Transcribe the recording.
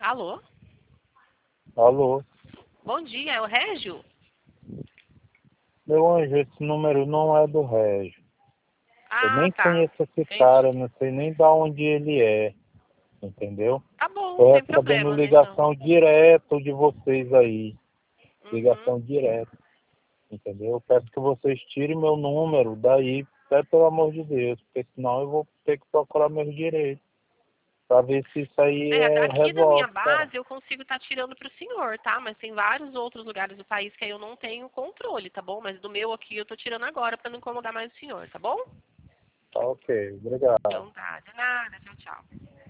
Alô? Alô? Bom dia, é o Régio? Meu anjo, esse número não é do Régio. Eu Ah, nem tá. conheço esse cara, Entendi. não sei nem de onde ele é, entendeu? Tá bom, não Tô tem recebendo problema, né, então. ligação direto de vocês aí. Uhum. Ligação direta, entendeu? Eu peço que vocês tirem meu número daí, até pelo amor de Deus, porque senão eu vou ter que procurar meus direitos, pra ver se isso aí É, é daqui da minha revolta. base eu consigo estar tirando pro senhor, tá? Mas tem vários outros lugares do país que aí eu não tenho controle, tá bom? Mas do meu aqui eu tô tirando agora pra não incomodar mais o senhor, tá bom? Tá ok, obrigado. Então tá, de nada, tchau, tchau.